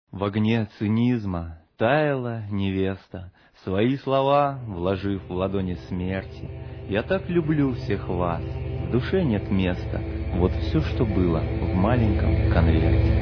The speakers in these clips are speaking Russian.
В огне цинизма таяла невеста, свои слова вложив в ладони смерти. Я так люблю всех вас, в душе нет места. Вот все, что было в маленьком конверте.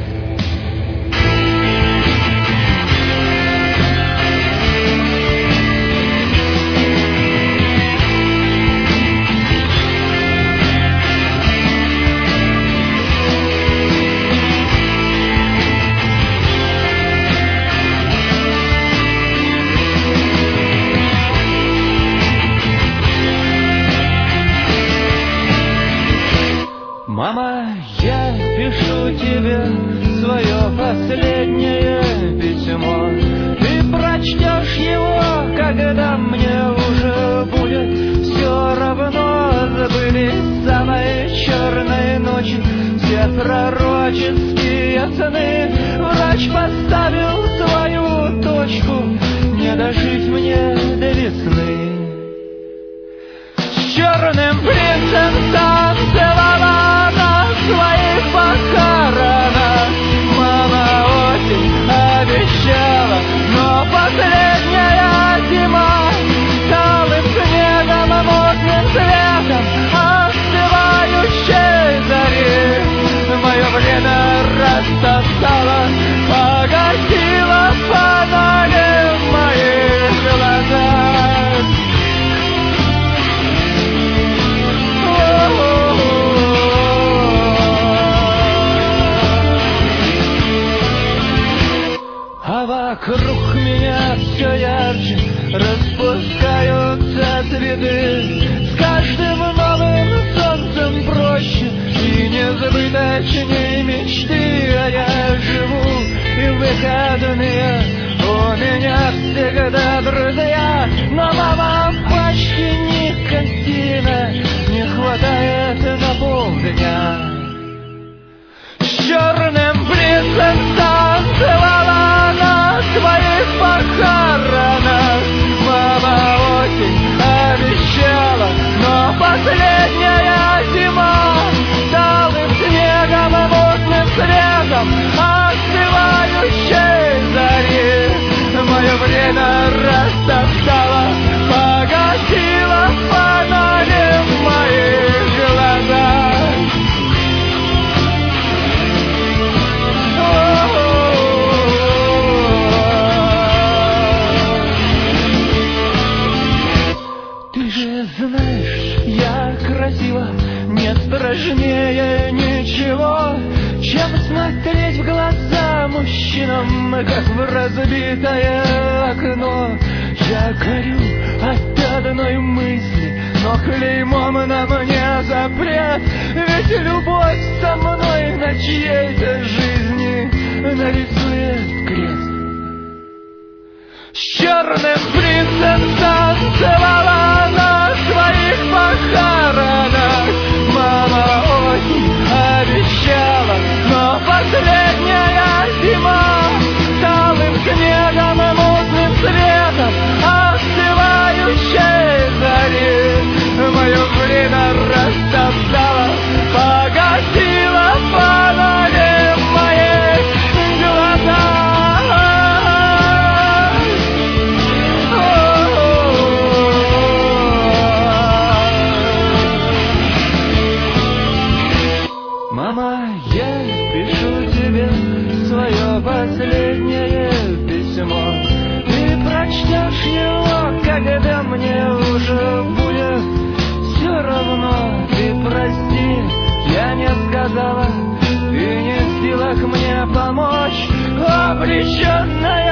Мама, я пишу тебе свое последнее письмо. Ты прочтешь его, когда мне уже будет все равно. Забылись самые черные ночи, все пророческие сны. Врач поставил свою точку, не дожить мне до весны. С черным принцем танцевала своих похоронах. Мама осень обещала, но последняя зима талым снегом, мутным светом остывающей зари мое время растоптала, погасила фонари в моих глазах. А вокруг меня все ярче распускаются цветы. С каждым новым солнцем проще и незабыточней мечты. А я живу и в выходные у меня всегда друзья. Но мама почти никотина не хватает на полдня. С черным принцем танцевала на своих похоронах. Мама осень обещала, но последняя зима талым снегом, мутным светом остывающей зари мое время растоптала, погасила фонари в моих глазах. Знаешь, я красива, нет страшнее ничего, чем смотреть в глаза мужчинам, как в разбитое окно. Я горю от одной мысли, но клеймом на мне запрет. Ведь любовь со мной на чьей-то жизни нарисует крест. С черным принцем танцевала на своих похоронах. Мама осень обещала, но последняя зима талым снегом, мутным светом остывающей зари мое время растоптала, погасила фонари в моих глазах. Мама, я пишу тебе свое последнее письмо. Ты прочтешь его, когда мне уже будет все равно. Ты прости, я не сказала, ты не в силах мне помочь, обреченная